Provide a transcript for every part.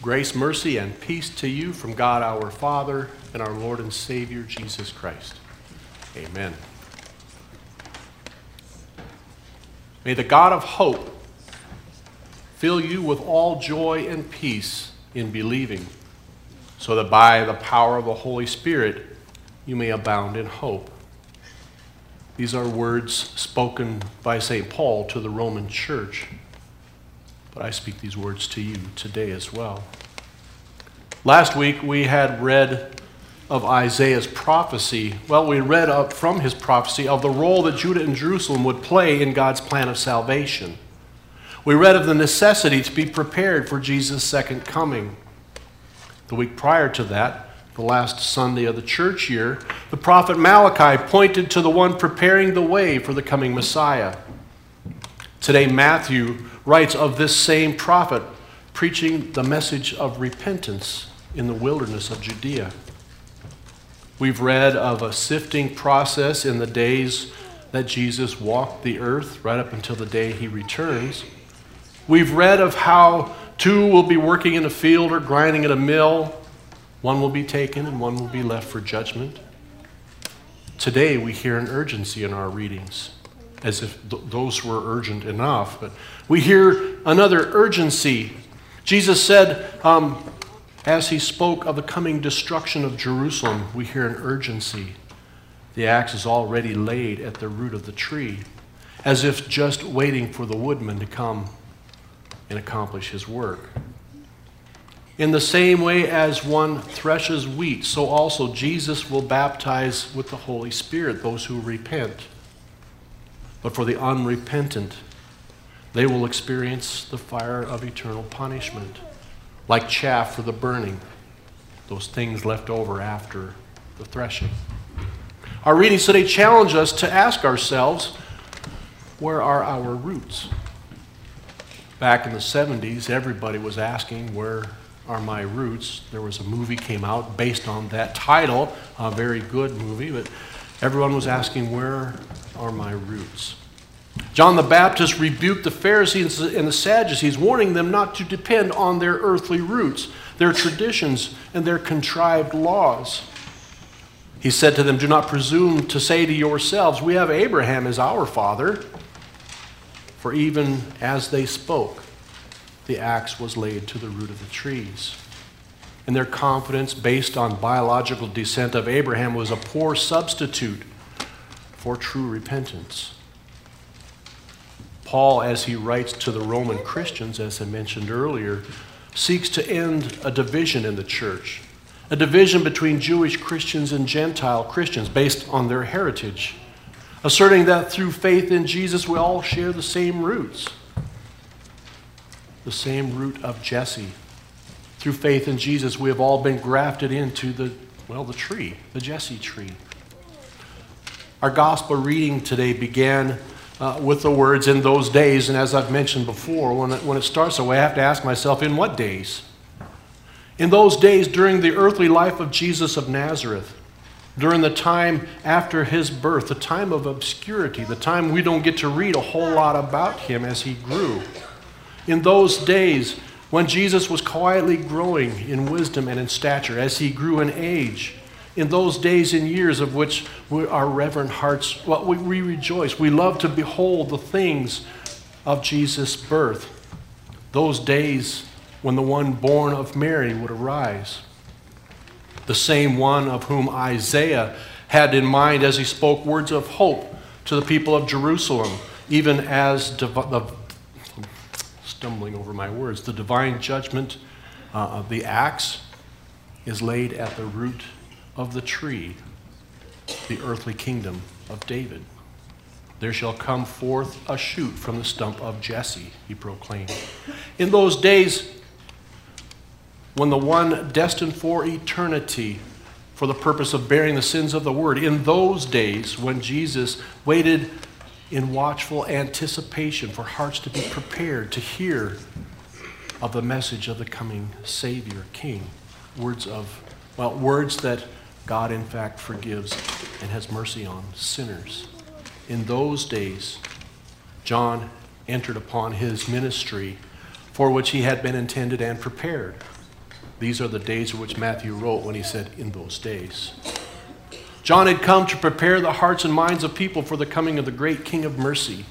Grace, mercy, and peace to you from God our Father and our Lord and Savior, Jesus Christ. Amen. May the God of hope fill you with all joy and peace in believing, so that by the power of the Holy Spirit you may abound in hope. These are words spoken by St. Paul to the Roman church, but I speak these words to you today as well. Last week we had read of Isaiah's prophecy. Well, we read up from his prophecy of the role that Judah and Jerusalem would play in God's plan of salvation. We read of the necessity to be prepared for Jesus' second coming. The week prior to that, the last Sunday of the church year, the prophet Malachi pointed to the one preparing the way for the coming Messiah. Today, Matthew writes of this same prophet preaching the message of repentance in the wilderness of Judea. We've read of a sifting process in the days that Jesus walked the earth, right up until the day he returns. We've read of how two will be working in a field or grinding at a mill. One will be taken and one will be left for judgment. Today we hear an urgency in our readings, as if those were urgent enough. But we hear another urgency. Jesus said, as he spoke of the coming destruction of Jerusalem, we hear an urgency. The axe is already laid at the root of the tree, as if just waiting for the woodman to come and accomplish his work. In the same way as one threshes wheat, so also Jesus will baptize with the Holy Spirit those who repent. But for the unrepentant, they will experience the fire of eternal punishment, like chaff for the burning, those things left over after the threshing. Our readings today challenge us to ask ourselves, where are our roots? Back in the 70s, everybody was asking, where are my roots? There was a movie came out based on that title, a very good movie, but everyone was asking, where are my roots? John the Baptist rebuked the Pharisees and the Sadducees, warning them not to depend on their earthly roots, their traditions, and their contrived laws. He said to them, do not presume to say to yourselves, we have Abraham as our father. For even as they spoke, the axe was laid to the root of the trees. And their confidence based on biological descent of Abraham was a poor substitute for true repentance. Paul, as he writes to the Roman Christians, as I mentioned earlier, seeks to end a division in the church, a division between Jewish Christians and Gentile Christians based on their heritage, asserting that through faith in Jesus we all share the same roots, the same root of Jesse. Through faith in Jesus we have all been grafted into the tree, the Jesse tree. Our gospel reading today began with the words, in those days, and as I've mentioned before, when it starts that way, I have to ask myself, in what days? In those days during the earthly life of Jesus of Nazareth, during the time after his birth, the time of obscurity, the time we don't get to read a whole lot about him as he grew. In those days when Jesus was quietly growing in wisdom and in stature, as he grew in age, in those days and years of which our reverent hearts, we rejoice. We love to behold the things of Jesus' birth. Those days when the one born of Mary would arise. The same one of whom Isaiah had in mind as he spoke words of hope to the people of Jerusalem, even as stumbling over my words, the divine judgment of the axe is laid at the root of the tree, the earthly kingdom of David. There shall come forth a shoot from the stump of Jesse, he proclaimed. In those days, when the one destined for eternity, for the purpose of bearing the sins of the world, in those days when Jesus waited in watchful anticipation for hearts to be prepared to hear of the message of the coming Savior, King, words that God in fact forgives and has mercy on sinners. In those days, John entered upon his ministry for which he had been intended and prepared. These are the days of which Matthew wrote when he said, in those days. John had come to prepare the hearts and minds of people for the coming of the great King of mercy.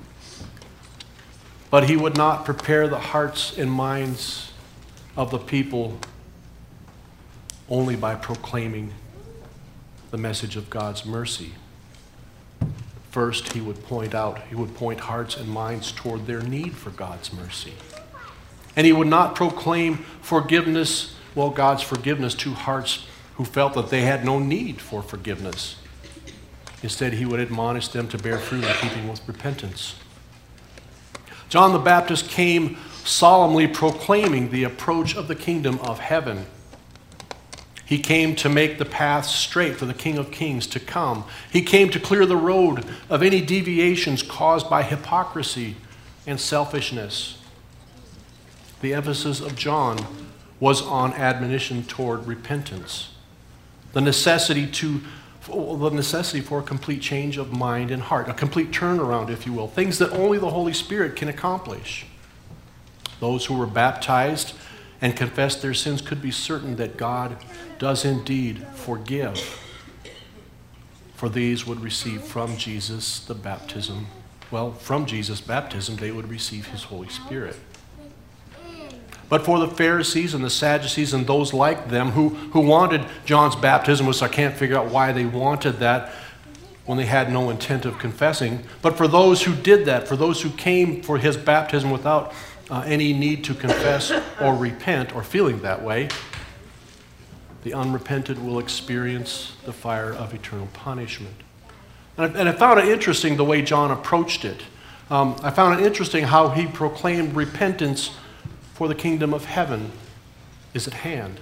But he would not prepare the hearts and minds of the people only by proclaiming the message of God's mercy. First, he would point hearts and minds toward their need for God's mercy. And he would not proclaim forgiveness, God's forgiveness to hearts who felt that they had no need for forgiveness. Instead, he would admonish them to bear fruit in keeping with repentance. John the Baptist came solemnly proclaiming the approach of the kingdom of heaven. He came to make the path straight for the King of Kings to come. He came to clear the road of any deviations caused by hypocrisy and selfishness. The emphasis of John was on admonition toward repentance, the necessity for a complete change of mind and heart, a complete turnaround, if you will, things that only the Holy Spirit can accomplish. Those who were baptized and confessed their sins could be certain that God does indeed forgive. For these would receive from Jesus the baptism. From Jesus' baptism, they would receive his Holy Spirit. But for the Pharisees and the Sadducees and those like them who wanted John's baptism, which I can't figure out why they wanted that when they had no intent of confessing. But for those who did that, for those who came for his baptism without any need to confess or repent or feeling that way, the unrepentant will experience the fire of eternal punishment. And I found it interesting the way John approached it. I found it interesting how he proclaimed repentance for the kingdom of heaven is at hand.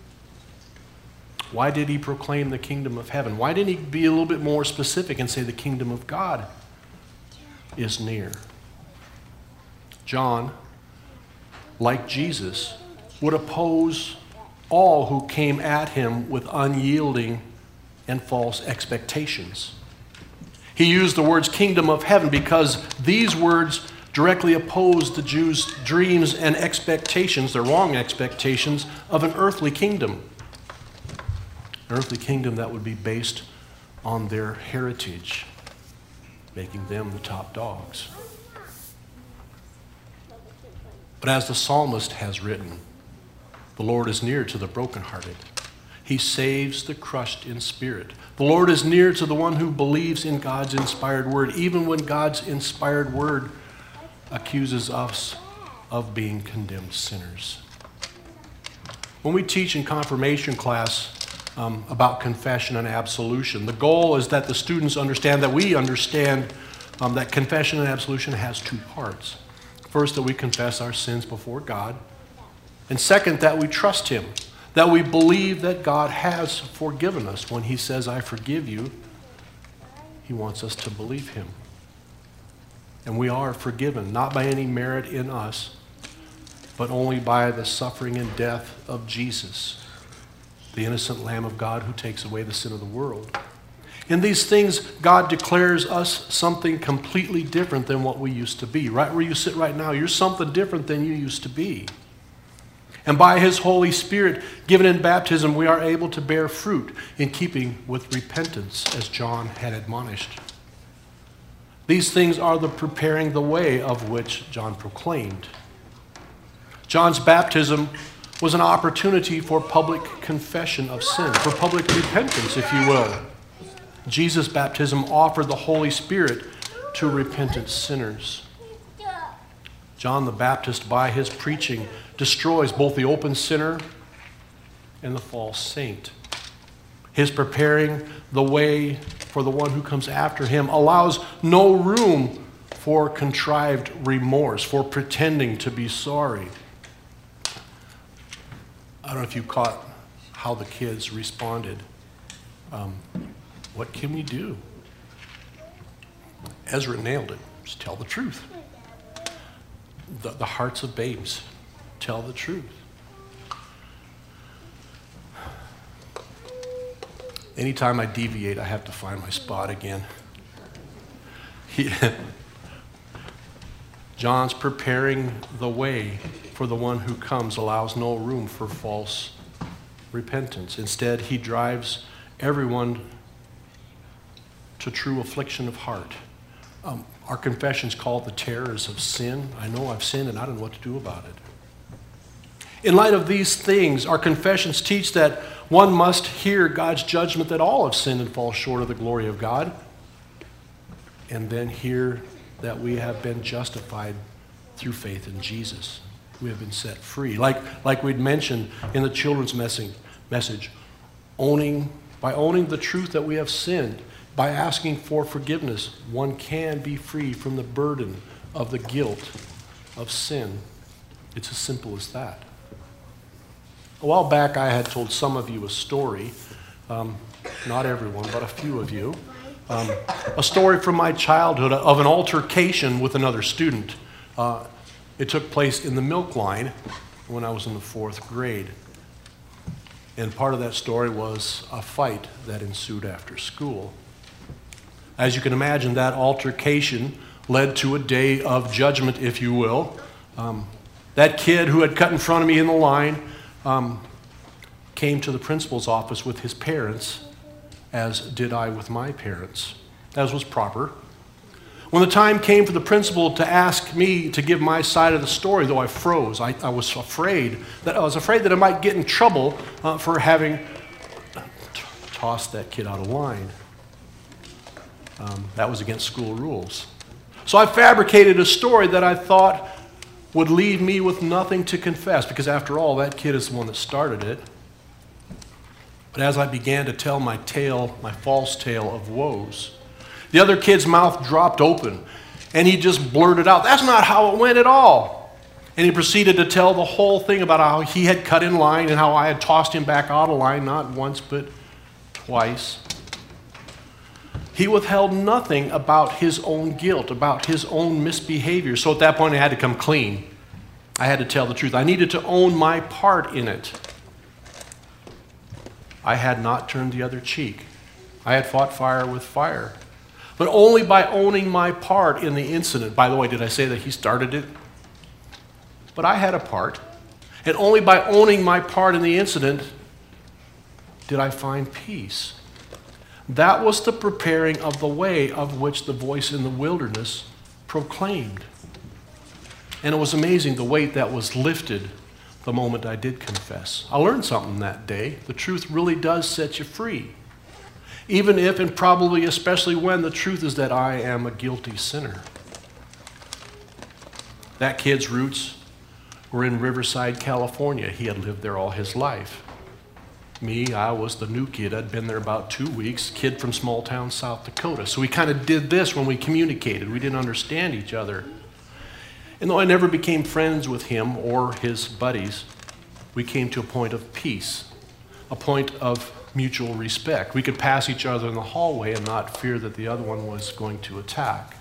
Why did he proclaim the kingdom of heaven? Why didn't he be a little bit more specific and say the kingdom of God is near? John, like Jesus, would oppose all who came at him with unyielding and false expectations. He used the words kingdom of heaven because these words directly opposed the Jews' dreams and expectations, their wrong expectations, of an earthly kingdom. An earthly kingdom that would be based on their heritage, making them the top dogs. But as the psalmist has written, the Lord is near to the brokenhearted. He saves the crushed in spirit. The Lord is near to the one who believes in God's inspired word, even when God's inspired word accuses us of being condemned sinners. When we teach in confirmation class about confession and absolution, the goal is that the students understand that we understand that confession and absolution has two parts. First, that we confess our sins before God. And second, that we trust him, that we believe that God has forgiven us. When he says, I forgive you, he wants us to believe him. And we are forgiven, not by any merit in us, but only by the suffering and death of Jesus, the innocent Lamb of God who takes away the sin of the world. In these things, God declares us something completely different than what we used to be. Right where you sit right now, you're something different than you used to be. And by his Holy Spirit, given in baptism, we are able to bear fruit in keeping with repentance, as John had admonished. These things are the preparing the way of which John proclaimed. John's baptism was an opportunity for public confession of sin, for public repentance, if you will. Jesus' baptism offered the Holy Spirit to repentant sinners. John the Baptist, by his preaching, destroys both the open sinner and the false saint. His preparing the way for the one who comes after him allows no room for contrived remorse, for pretending to be sorry. I don't know if you caught how the kids responded. What can we do? Ezra nailed it. Just tell the truth. The hearts of babes tell the truth. Anytime I deviate, I have to find my spot again. John's preparing the way for the one who comes allows no room for false repentance. Instead, he drives everyone to true affliction of heart. Our confessions call it the terrors of sin. I know I've sinned and I don't know what to do about it. In light of these things, our confessions teach that one must hear God's judgment that all have sinned and fall short of the glory of God, and then hear that we have been justified through faith in Jesus. We have been set free. Like we'd mentioned in the children's message, by owning the truth that we have sinned, by asking for forgiveness, one can be free from the burden of the guilt of sin. It's as simple as that. A while back, I had told some of you a story, not everyone, but a few of you, a story from my childhood of an altercation with another student. It took place in the milk line when I was in the 4th grade. And part of that story was a fight that ensued after school. As you can imagine, that altercation led to a day of judgment, if you will. That kid who had cut in front of me in the line came to the principal's office with his parents, as did I with my parents, as was proper. When the time came for the principal to ask me to give my side of the story, though I froze, I was afraid that I might get in trouble for having tossed that kid out of line. That was against school rules. So I fabricated a story that I thought would leave me with nothing to confess, because after all, that kid is the one that started it. But as I began to tell my false tale of woes, the other kid's mouth dropped open, and he just blurted out, "That's not how it went at all." And he proceeded to tell the whole thing about how he had cut in line and how I had tossed him back out of line, not once, but twice. He withheld nothing about his own guilt, about his own misbehavior. So at that point, I had to come clean. I had to tell the truth. I needed to own my part in it. I had not turned the other cheek. I had fought fire with fire. But only by owning my part in the incident. By the way, did I say that he started it? But I had a part. And only by owning my part in the incident did I find peace. That was the preparing of the way of which the voice in the wilderness proclaimed. And it was amazing the weight that was lifted the moment I did confess. I learned something that day. The truth really does set you free. Even if, and probably especially when, the truth is that I am a guilty sinner. That kid's roots were in Riverside, California. He had lived there all his life. Me, I was the new kid. I'd been there about 2 weeks, kid from small town South Dakota. So we kind of did this when we communicated. We didn't understand each other. And though I never became friends with him or his buddies, we came to a point of peace, a point of mutual respect. We could pass each other in the hallway and not fear that the other one was going to attack.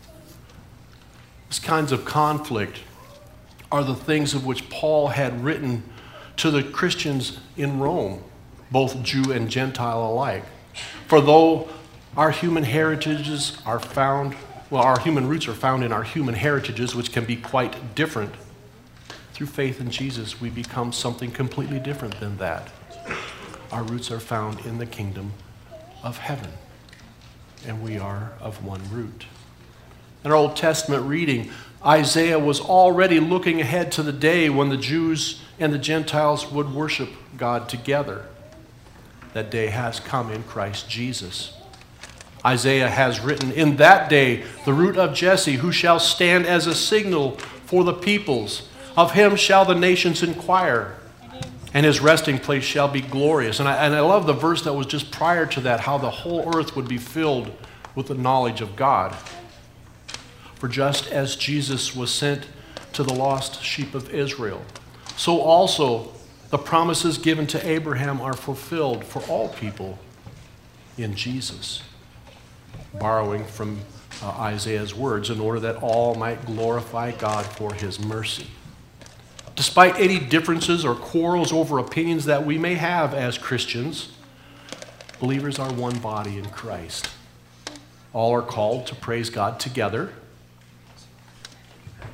These kinds of conflict are the things of which Paul had written to the Christians in Rome, both Jew and Gentile alike. For though our human heritages are found, our human roots are found in our human heritages, which can be quite different, through faith in Jesus, we become something completely different than that. Our roots are found in the kingdom of heaven, and we are of one root. In our Old Testament reading, Isaiah was already looking ahead to the day when the Jews and the Gentiles would worship God together. That day has come in Christ Jesus. Isaiah has written, "In that day, the root of Jesse, who shall stand as a signal for the peoples, of him shall the nations inquire, and his resting place shall be glorious." And I love the verse that was just prior to that, how the whole earth would be filled with the knowledge of God. For just as Jesus was sent to the lost sheep of Israel, so also the promises given to Abraham are fulfilled for all people in Jesus. Borrowing from Isaiah's words, in order that all might glorify God for his mercy. Despite any differences or quarrels over opinions that we may have as Christians, believers are one body in Christ. All are called to praise God together.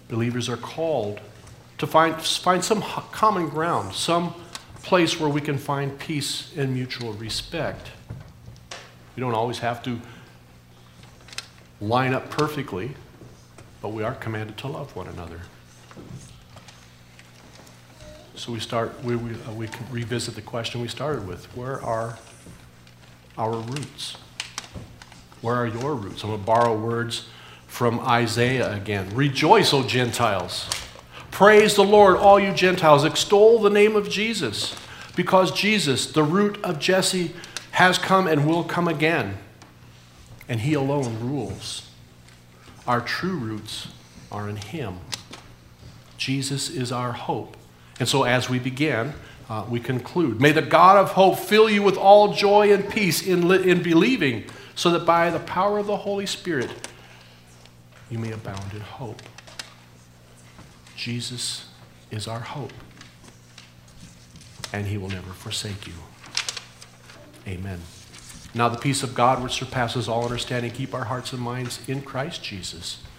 Believers are called to find some common ground, some place where we can find peace and mutual respect. We don't always have to line up perfectly, but we are commanded to love one another. So we can revisit the question we started with. Where are our roots? Where are your roots? I'm going to borrow words from Isaiah again. Rejoice, O Gentiles. Praise the Lord, all you Gentiles. Extol the name of Jesus, because Jesus, the root of Jesse, has come and will come again, and he alone rules. Our true roots are in him. Jesus is our hope. And so as we begin, we conclude. May the God of hope fill you with all joy and peace in believing, so that by the power of the Holy Spirit you may abound in hope. Jesus is our hope, and he will never forsake you. Amen. Now the peace of God, which surpasses all understanding, keep our hearts and minds in Christ Jesus.